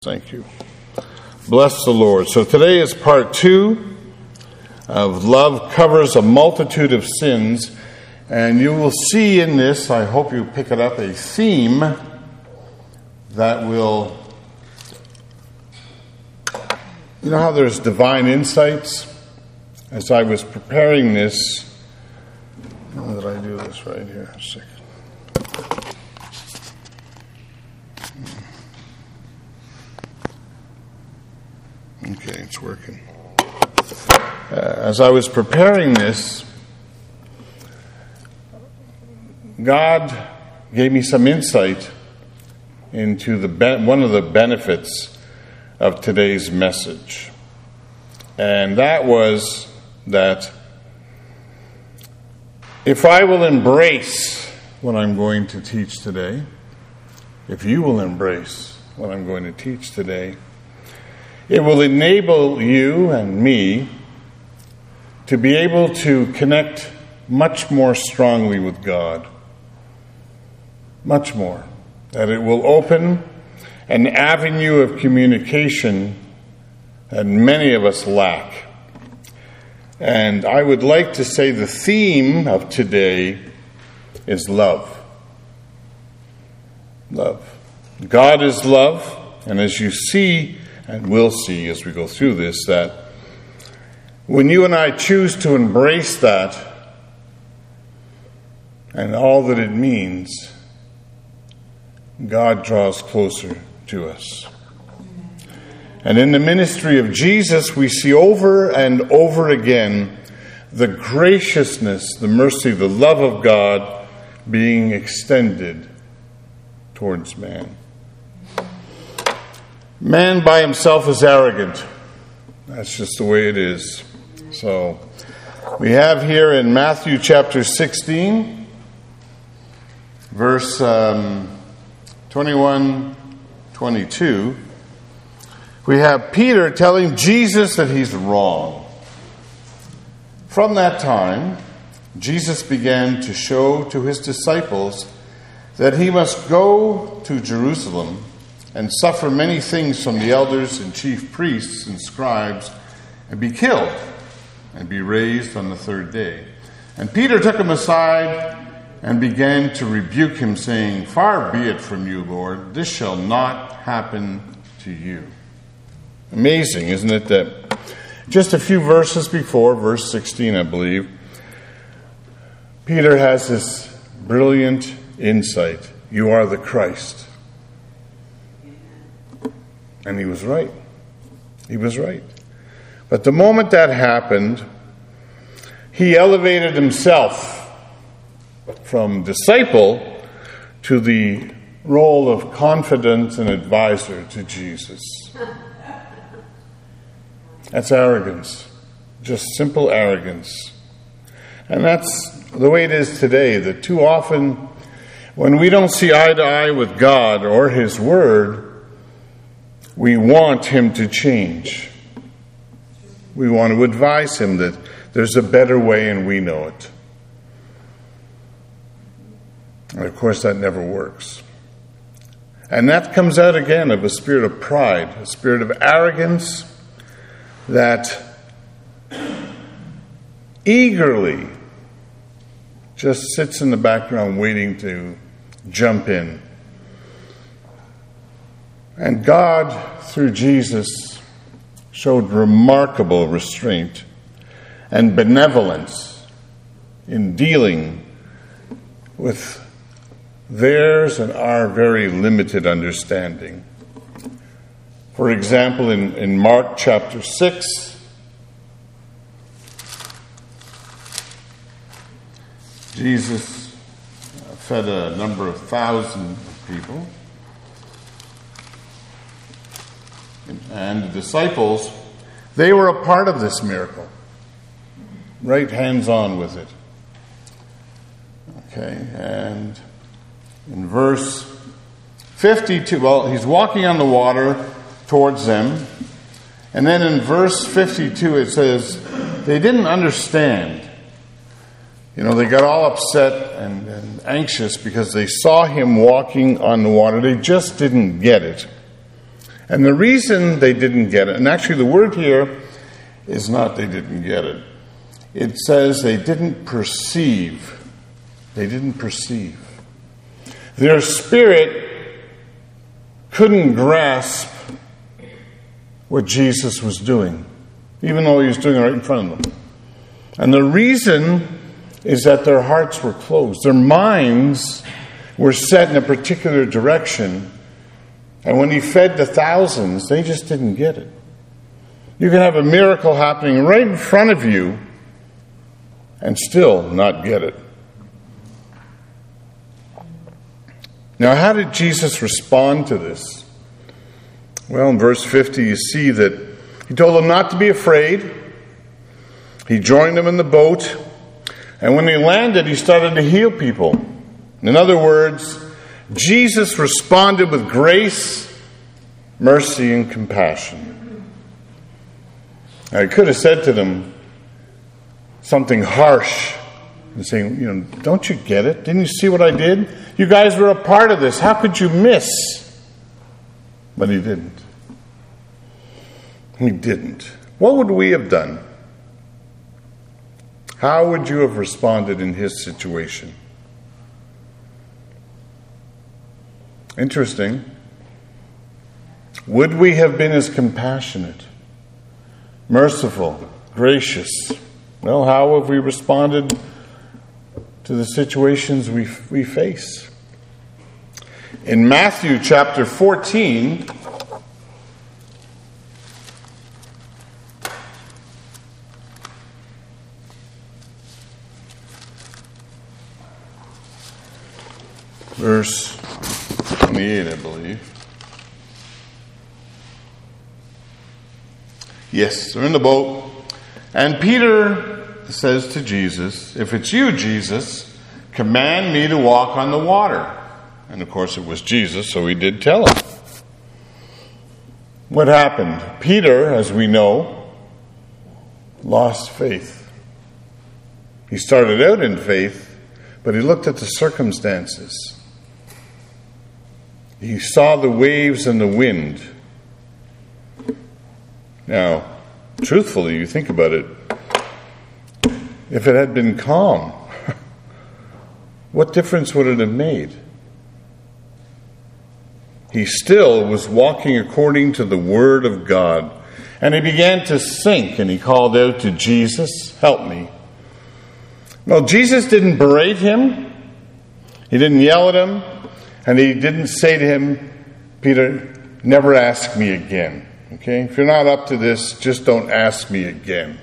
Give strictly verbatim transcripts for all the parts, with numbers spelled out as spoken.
Thank you. Bless the Lord. So today is part two of Love Covers a Multitude of Sins. And you will see in this, I hope you pick it up, a theme that will... You know how there's divine insights? As I was preparing this... How did I do this right here? A second. Okay, it's working. Uh, as I was preparing this, God gave me some insight into the be- one of the benefits of today's message. And that was that if I will embrace what I'm going to teach today, if you will embrace what I'm going to teach today, it will enable you and me to be able to connect much more strongly with God. Much more. That it will open an avenue of communication that many of us lack. And I would like to say the theme of today is love. Love. God is love, and as you see, and we'll see as we go through this, that when you and I choose to embrace that and all that it means, God draws closer to us. And in the ministry of Jesus, we see over and over again the graciousness, the mercy, the love of God being extended towards man. Man by himself is arrogant. That's just the way it is. So, we have here in Matthew chapter sixteen, verse um, twenty-one, twenty-two, we have Peter telling Jesus that he's wrong. From that time, Jesus began to show to his disciples that he must go to Jerusalem and suffer many things from the elders and chief priests and scribes, and be killed, and be raised on the third day. And Peter took him aside and began to rebuke him, saying, "Far be it from you, Lord, this shall not happen to you." Amazing, isn't it, that just a few verses before, verse sixteen, I believe, Peter has this brilliant insight. You are the Christ. And he was right. He was right. But the moment that happened, he elevated himself from disciple to the role of confidant and advisor to Jesus. That's arrogance. Just simple arrogance. And that's the way it is today, that too often when we don't see eye to eye with God or His Word, we want Him to change. We want to advise Him that there's a better way and we know it. And of course, that never works. And that comes out again of a spirit of pride, a spirit of arrogance that eagerly just sits in the background waiting to jump in. And God, through Jesus, showed remarkable restraint and benevolence in dealing with theirs and our very limited understanding. For example, in, in Mark chapter six, Jesus fed a number of thousands of people. And the disciples, they were a part of this miracle. Right hands-on with it. Okay, and in verse fifty-two, well, he's walking on the water towards them. And then in verse fifty-two it says, they didn't understand. You know, they got all upset and, and anxious because they saw him walking on the water. They just didn't get it. And the reason they didn't get it, and actually the word here is not they didn't get it. It says they didn't perceive. They didn't perceive. Their spirit couldn't grasp what Jesus was doing, even though he was doing it right in front of them. And the reason is that their hearts were closed. Their minds were set in a particular direction. And when he fed the thousands, they just didn't get it. You can have a miracle happening right in front of you and still not get it. Now, how did Jesus respond to this? Well, in verse fifty, you see that he told them not to be afraid. He joined them in the boat. And when they landed, he started to heal people. In other words, Jesus responded with grace, mercy, and compassion. Now, he could have said to them something harsh and saying, you know, don't you get it? Didn't you see what I did? You guys were a part of this. How could you miss? But he didn't. He didn't. What would we have done? How would you have responded in his situation? Interesting. Would we have been as compassionate, merciful, gracious? Well, how have we responded to the situations we we face? In Matthew chapter fourteen, verse twenty-eight, I believe. Yes, they're in the boat. And Peter says to Jesus, if it's you, Jesus, command me to walk on the water. And of course it was Jesus, so he did tell him. What happened? Peter, as we know, lost faith. He started out in faith, but he looked at the circumstances. He saw the waves and the wind. Now, truthfully, you think about it, if it had been calm, what difference would it have made? He still was walking according to the Word of God. And he began to sink, and he called out to Jesus, help me. Well, Jesus didn't berate him. He didn't yell at him. And he didn't say to him, Peter, never ask me again. Okay? If you're not up to this, just don't ask me again.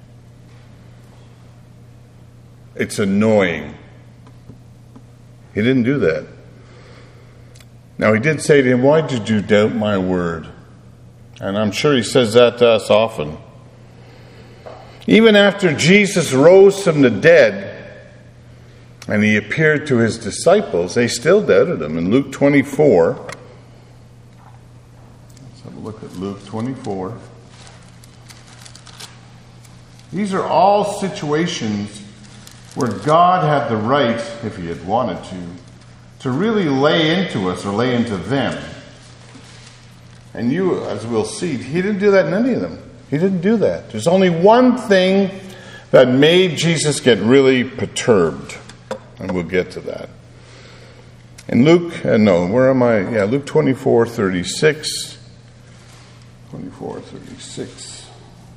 It's annoying. He didn't do that. Now, he did say to him, why did you doubt my word? And I'm sure he says that to us often. Even after Jesus rose from the dead and he appeared to his disciples, they still doubted him. In Luke twenty-four, let's have a look at Luke twenty-four. These are all situations where God had the right, if he had wanted to, to really lay into us or lay into them. And you, as we'll see, he didn't do that in any of them. He didn't do that. There's only one thing that made Jesus get really perturbed. And we'll get to that. In Luke, uh, no, where am I? Yeah, Luke twenty-four thirty-six. twenty-four thirty-six.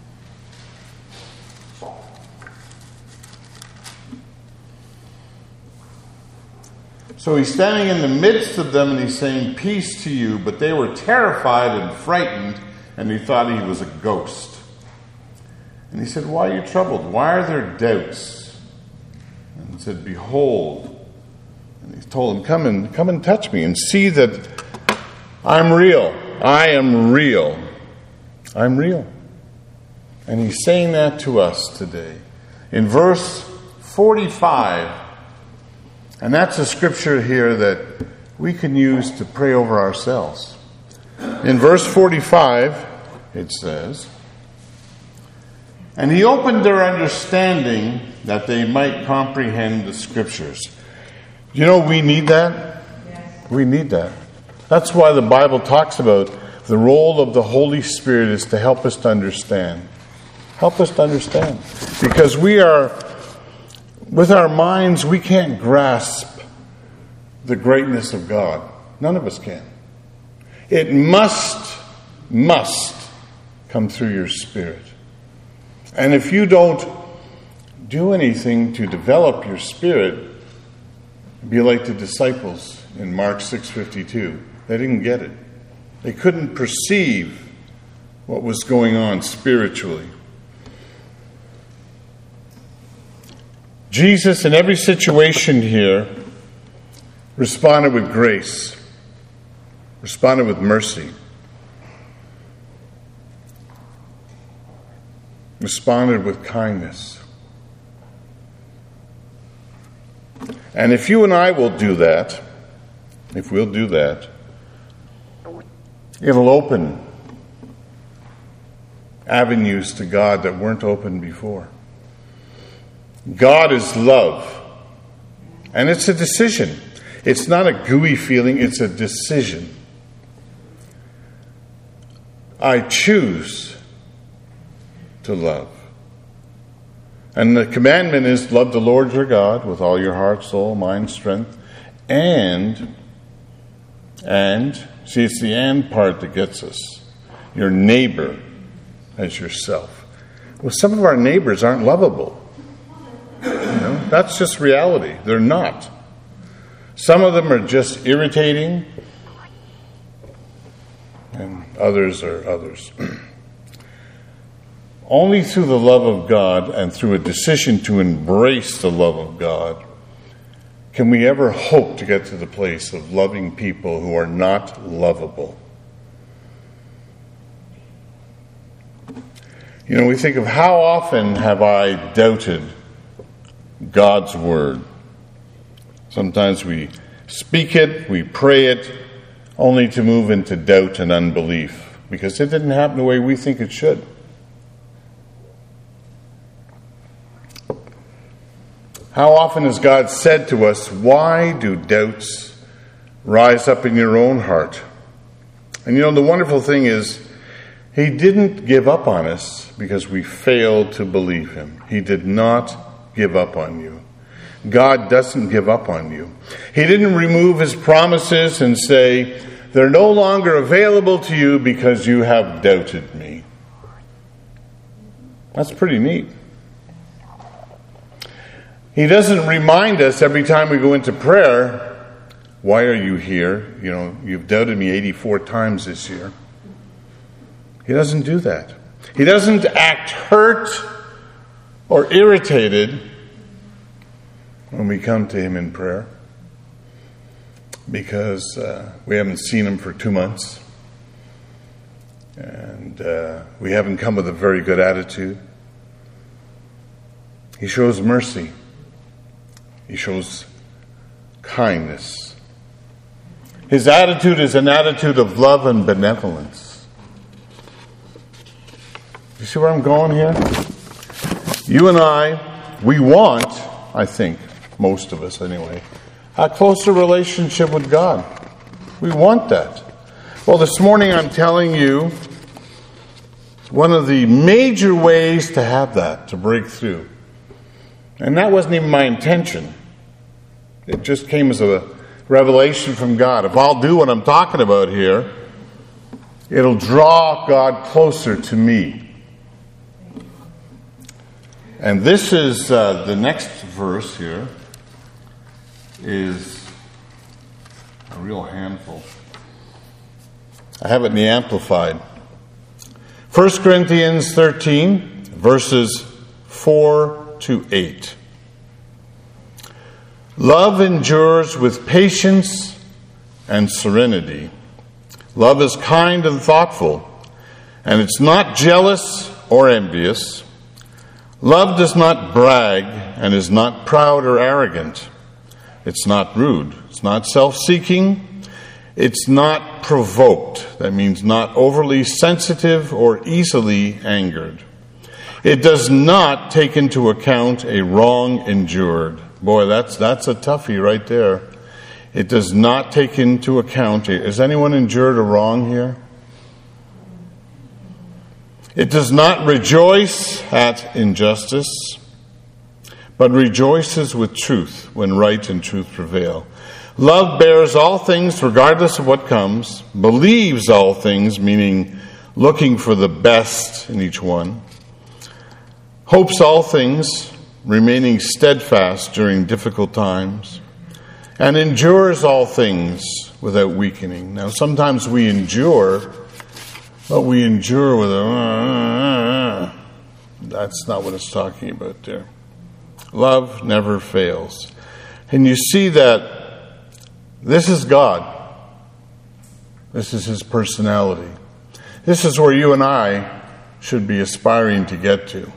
So he's standing in the midst of them and he's saying, peace to you. But they were terrified and frightened and he thought he was a ghost. And he said, why are you troubled? Why are there doubts? And he said, behold. And he told him, come and come and touch me and see that I'm real. I am real. I'm real. And he's saying that to us today. In verse forty-five, and that's a scripture here that we can use to pray over ourselves. In verse forty-five, it says, and he opened their understanding that they might comprehend the scriptures. You know, we need that. Yes. We need that. That's why the Bible talks about the role of the Holy Spirit is to help us to understand. Help us to understand. Because we are, with our minds, we can't grasp the greatness of God. None of us can. It must, must come through your spirit. And if you don't do anything to develop your spirit, be like the disciples in Mark six fifty-two. They didn't get it. They couldn't perceive what was going on spiritually. Jesus, in every situation here, responded with grace, responded with mercy, responded with kindness. And if you and I will do that, if we'll do that, it'll open avenues to God that weren't open before. God is love. And it's a decision. It's not a gooey feeling, it's a decision. I choose to love. And the commandment is love the Lord your God with all your heart, soul, mind, strength, and, and, see, it's the and part that gets us. Your neighbor as yourself. Well, some of our neighbors aren't lovable. You know, that's just reality. They're not. Some of them are just irritating, and others are others. Only through the love of God and through a decision to embrace the love of God can we ever hope to get to the place of loving people who are not lovable. You know, we think of how often have I doubted God's word. Sometimes we speak it, we pray it, only to move into doubt and unbelief because it didn't happen the way we think it should. How often has God said to us, why do doubts rise up in your own heart? And you know, the wonderful thing is, He didn't give up on us because we failed to believe Him. He did not give up on you. God doesn't give up on you. He didn't remove His promises and say, they're no longer available to you because you have doubted me. That's pretty neat. He doesn't remind us every time we go into prayer, why are you here? You know, you've doubted me eighty-four times this year. He doesn't do that. He doesn't act hurt or irritated when we come to Him in prayer because uh, we haven't seen Him for two months and uh, we haven't come with a very good attitude. He shows mercy. He shows kindness. His attitude is an attitude of love and benevolence. You see where I'm going here? You and I, we want, I think, most of us anyway, a closer relationship with God. We want that. Well, this morning I'm telling you one of the major ways to have that, to break through. And that wasn't even my intention. It just came as a revelation from God. If I'll do what I'm talking about here, it'll draw God closer to me. And this is uh, the next verse here is a real handful. I have it in the Amplified. First Corinthians thirteen, verses four to eight. Love endures with patience and serenity. Love is kind and thoughtful, and it's not jealous or envious. Love does not brag and is not proud or arrogant. It's not rude. It's not self-seeking. It's not provoked. That means not overly sensitive or easily angered. It does not take into account a wrong endured. Boy, that's that's a toughie right there. It does not take into account. A, has anyone endured a wrong here? It does not rejoice at injustice, but rejoices with truth when right and truth prevail. Love bears all things regardless of what comes, believes all things, meaning looking for the best in each one, hopes all things, remaining steadfast during difficult times, and endures all things without weakening. Now, sometimes we endure, but we endure with a... Uh, that's not what it's talking about there. Love never fails. And you see that this is God. This is His personality. This is where you and I should be aspiring to get to.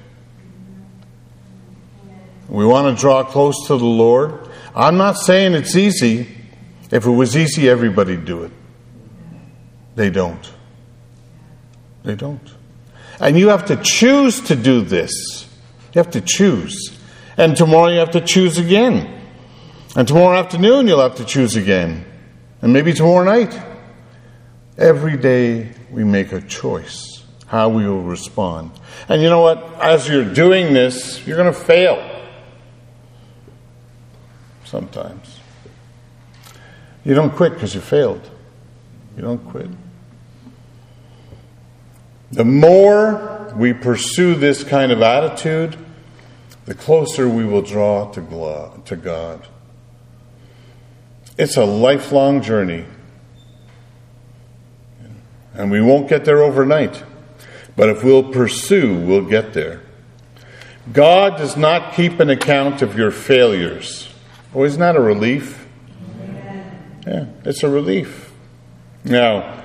We want to draw close to the Lord. I'm not saying it's easy. If it was easy, everybody'd do it. They don't. They don't. And you have to choose to do this. You have to choose. And tomorrow you have to choose again. And tomorrow afternoon you'll have to choose again. And maybe tomorrow night. Every day we make a choice how we will respond. And you know what? As you're doing this, you're going to fail. Sometimes. You don't quit because you failed. You don't quit. The more we pursue this kind of attitude, the closer we will draw to God. It's a lifelong journey. And we won't get there overnight. But if we'll pursue, we'll get there. God does not keep an account of your failures. Oh, isn't that a relief? Yeah, it's a relief. Now,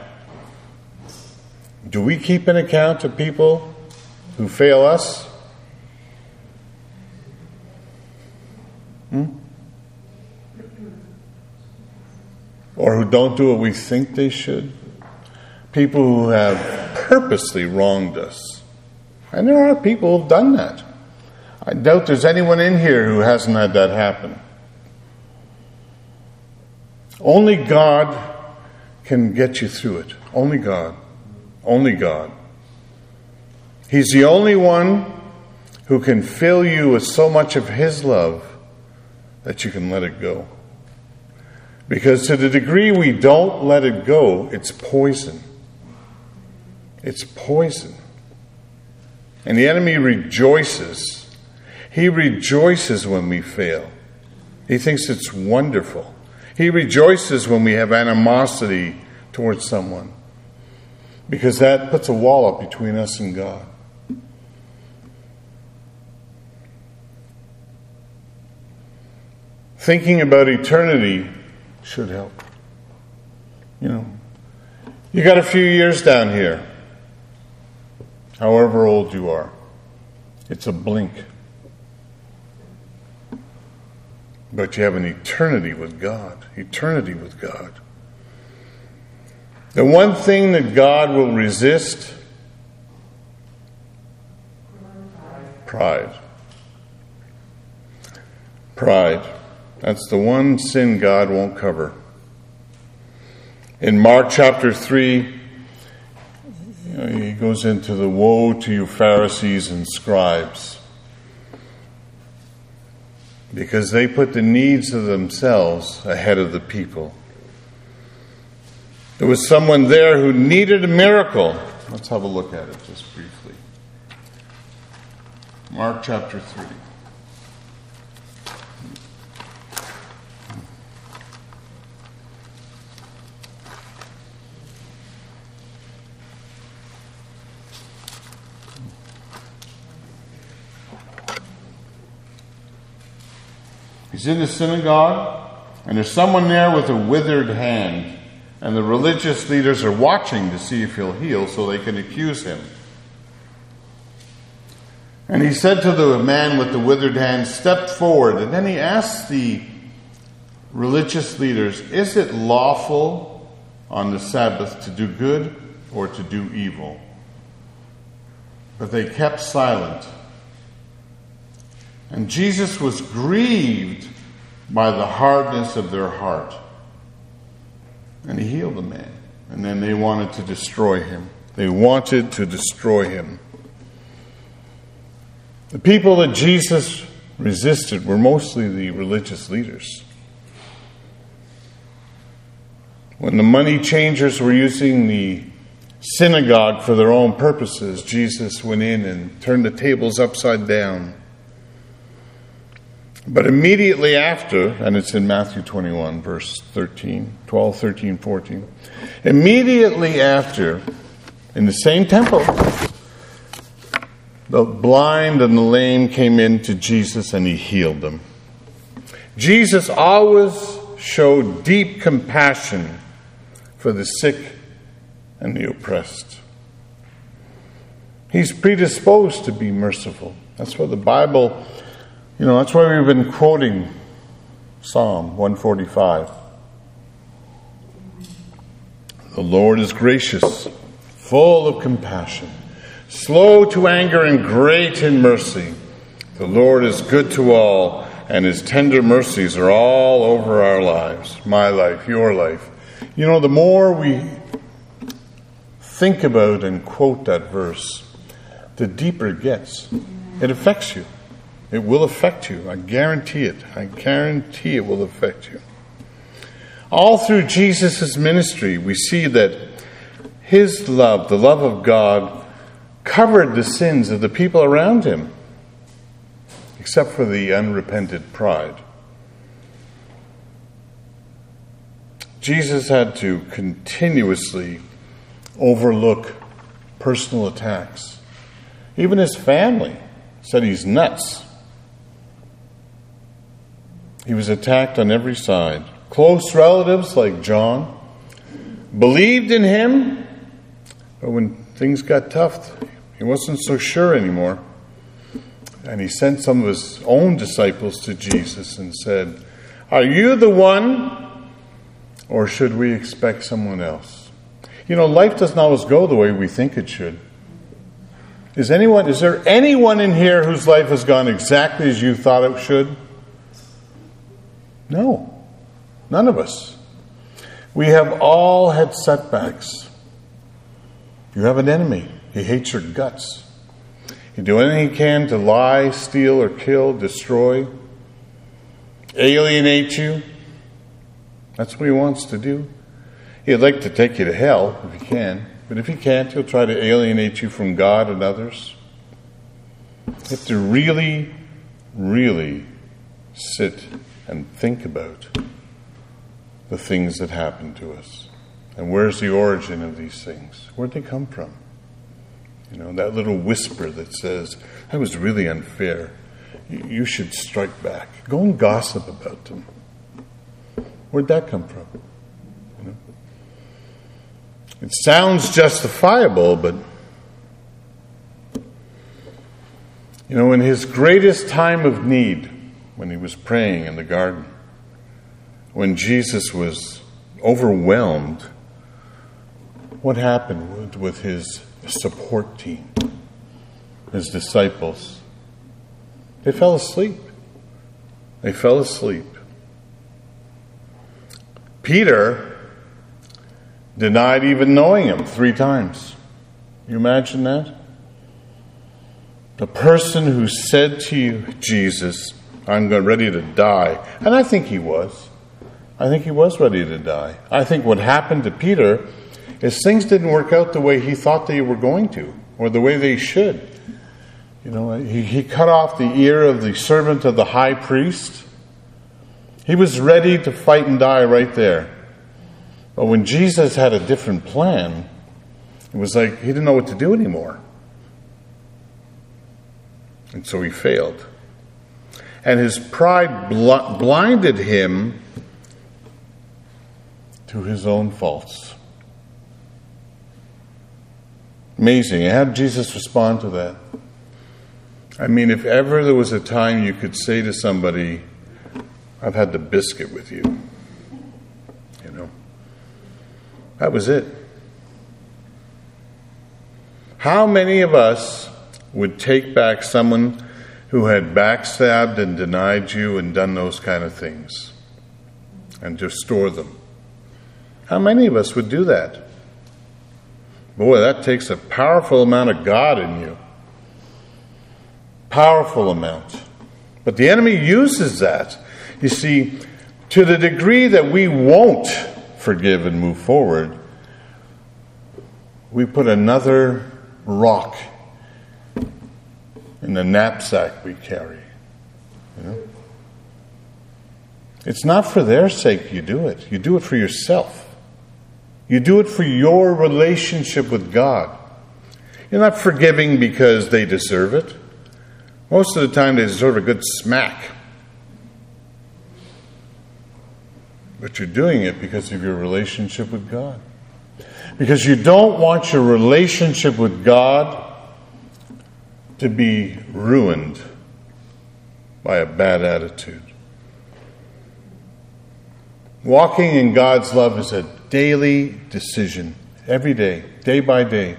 do we keep an account of people who fail us? Hmm? Or who don't do what we think they should? People who have purposely wronged us. And there are people who have done that. I doubt there's anyone in here who hasn't had that happen. Only God can get you through it. Only God. Only God. He's the only one who can fill you with so much of His love that you can let it go. Because to the degree we don't let it go, it's poison. It's poison. And the enemy rejoices. He rejoices when we fail. He thinks it's wonderful. He rejoices when we have animosity towards someone, because that puts a wall up between us and God. Thinking about eternity should help. You know, you got a few years down here, however old you are. It's a blink. But you have an eternity with God. Eternity with God. The one thing that God will resist, pride. Pride. That's the one sin God won't cover. In Mark chapter three, you know, he goes into the woe to you Pharisees and scribes, because they put the needs of themselves ahead of the people. There was someone there who needed a miracle. Let's have a look at it just briefly. Mark chapter three. He's in the synagogue, and there's someone there with a withered hand, and the religious leaders are watching to see if he'll heal so they can accuse him. And he said to the man with the withered hand, "Step forward." And then he asked the religious leaders, "Is it lawful on the Sabbath to do good or to do evil?" But they kept silent. And Jesus was grieved by the hardness of their heart. And he healed the man. And then they wanted to destroy him. They wanted to destroy him. The people that Jesus resisted were mostly the religious leaders. When the money changers were using the synagogue for their own purposes, Jesus went in and turned the tables upside down. But immediately after, and it's in Matthew twenty-one, verse thirteen, twelve, thirteen, fourteen. Immediately after, in the same temple, the blind and the lame came in to Jesus and he healed them. Jesus always showed deep compassion for the sick and the oppressed. He's predisposed to be merciful. That's why the Bible, you know, that's why we've been quoting Psalm one forty-five. The Lord is gracious, full of compassion, slow to anger and great in mercy. The Lord is good to all, and his tender mercies are all over our lives, my life, your life. You know, the more we think about and quote that verse, the deeper it gets. It affects you. It will affect you. I guarantee it. I guarantee it will affect you. All through Jesus' ministry, we see that his love, the love of God, covered the sins of the people around him, except for the unrepented pride. Jesus had to continuously overlook personal attacks. Even his family said he's nuts. He was attacked on every side. Close relatives like John believed in him, but when things got tough, he wasn't so sure anymore. And he sent some of his own disciples to Jesus and said, "Are you the one, or should we expect someone else?" You know, life doesn't always go the way we think it should. Is anyone, is there anyone in here whose life has gone exactly as you thought it should? No. None of us. We have all had setbacks. You have an enemy. He hates your guts. You do anything he can to lie, steal, or kill, destroy, alienate you. That's what he wants to do. He'd like to take you to hell if he can, but if he can't, he'll try to alienate you from God and others. You have to really, really sit and think about the things that happen to us. And where's the origin of these things? Where'd they come from? You know, that little whisper that says, "That was really unfair. You should strike back." Go and gossip about them. Where'd that come from? You know? It sounds justifiable, but you know, in his greatest time of need, when he was praying in the garden, when Jesus was overwhelmed, what happened with his support team, his disciples? They fell asleep. They fell asleep. Peter denied even knowing him three times. You imagine that? The person who said to you, Jesus, "I'm ready to die." And I think he was. I think he was ready to die. I think what happened to Peter is things didn't work out the way he thought they were going to, or the way they should. You know, he, he cut off the ear of the servant of the high priest. He was ready to fight and die right there. But when Jesus had a different plan, it was like he didn't know what to do anymore. And so he failed. And his pride bl- blinded him to his own faults. Amazing. How did Jesus respond to that? I mean, if ever there was a time you could say to somebody, "I've had the biscuit with you," you know, that was it. How many of us would take back someone who had backstabbed and denied you and done those kind of things and just store them? How many of us would do that? Boy, that takes a powerful amount of God in you. Powerful amount. But the enemy uses that. You see, to the degree that we won't forgive and move forward, we put another rock in the knapsack we carry. You know? It's not for their sake you do it. You do it for yourself. You do it for your relationship with God. You're not forgiving because they deserve it. Most of the time they deserve a good smack. But you're doing it because of your relationship with God. Because you don't want your relationship with God to be ruined by a bad attitude. Walking in God's love is a daily decision, every day, day by day.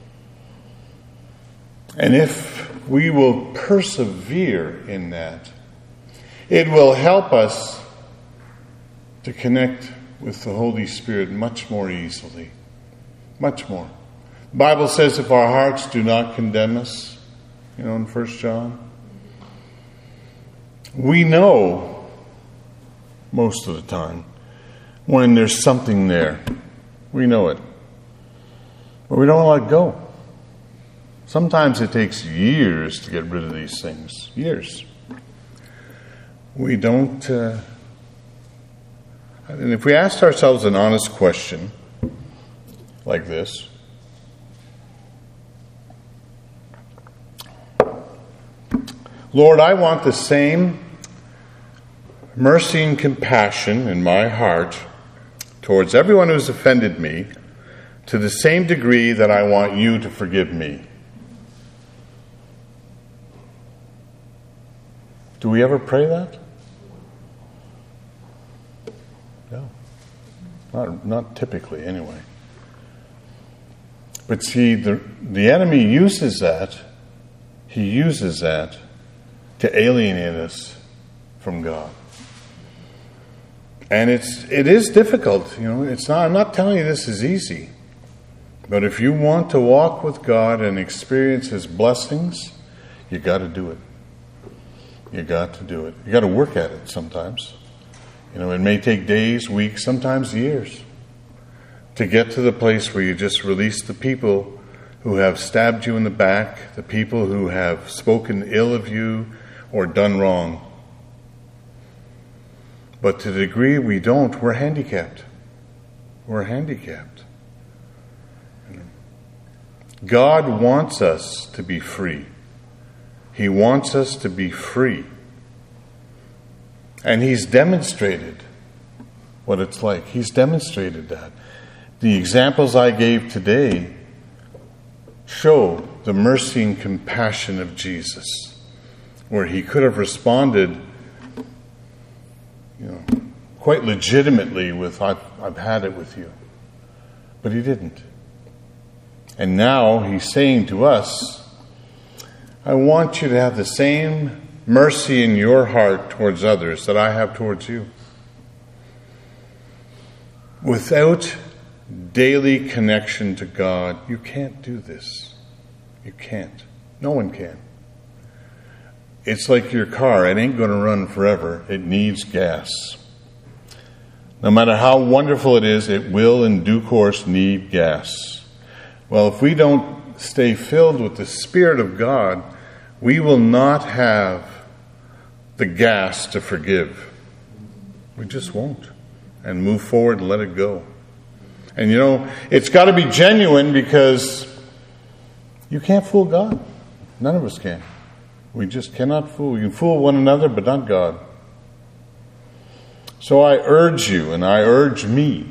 And if we will persevere in that, it will help us to connect with the Holy Spirit much more easily. Much more. The Bible says if our hearts do not condemn us, you know, in First John, we know most of the time when there's something there. We know it. But we don't let go. Sometimes it takes years to get rid of these things. Years. We don't... Uh, and if we asked ourselves an honest question like this, Lord, I want the same mercy and compassion in my heart towards everyone who's offended me to the same degree that I want you to forgive me. Do we ever pray that? No. Not, not typically, anyway. But see, the, the enemy uses that, he uses that to alienate us from God. And it's it is difficult, you know. It's not. I'm not telling you this is easy, but if you want to walk with God and experience His blessings, you got to do it. You got to do it. You got to work at it sometimes. You know, it may take days, weeks, sometimes years to get to the place where you just release the people who have stabbed you in the back, the people who have spoken ill of you or done wrong. But to the degree we don't, we're handicapped. We're handicapped. God wants us to be free. He wants us to be free. And He's demonstrated what it's like. He's demonstrated that. The examples I gave today show the mercy and compassion of Jesus, where He could have responded, you know, quite legitimately with, I've, I've had it with you. But He didn't. And now He's saying to us, I want you to have the same mercy in your heart towards others that I have towards you. Without daily connection to God, you can't do this. You can't. No one can. It's like your car. It ain't going to run forever. It needs gas. No matter how wonderful it is, it will in due course need gas. Well, if we don't stay filled with the Spirit of God, we will not have the gas to forgive. We just won't. And move forward and let it go. And you know, it's got to be genuine, because you can't fool God. None of us can. We just cannot fool. You can fool one another, but not God. So I urge you, and I urge me,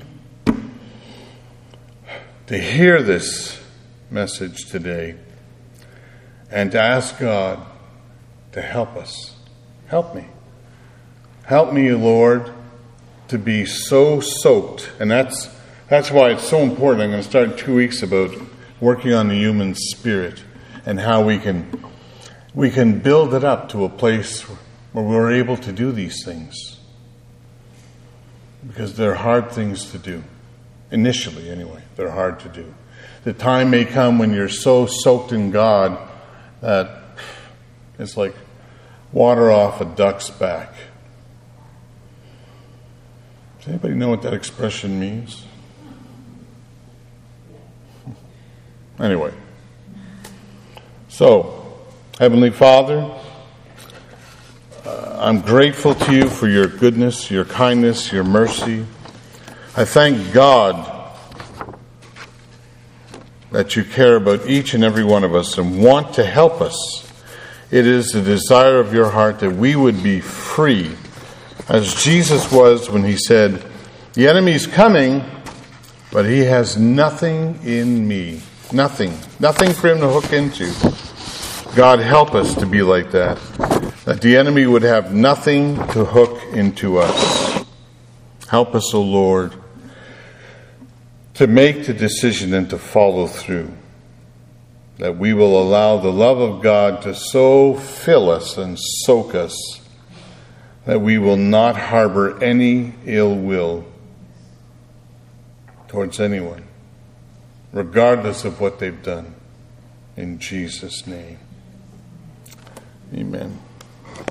to hear this message today and to ask God to help us. Help me. Help me, Lord, to be so soaked. And that's that's why it's so important. I'm going to start in two weeks about working on the human spirit and how we can we can build it up to a place where we're able to do these things. Because they're hard things to do. Initially, anyway, they're hard to do. the time may come when you're so soaked in God that it's like water off a duck's back. Does anybody know what that expression means? Anyway. So, Heavenly Father, uh, I'm grateful to you for your goodness, your kindness, your mercy. I thank God that you care about each and every one of us and want to help us. It is the desire of your heart that we would be free, as Jesus was when he said, the enemy's coming, but he has nothing in me. Nothing. Nothing for him to hook into. God, help us to be like that. That the enemy would have nothing to hook into us. Help us, O Lord, to make the decision and to follow through. That we will allow the love of God to so fill us and soak us that we will not harbor any ill will towards anyone, regardless of what they've done. In Jesus' name. Amen.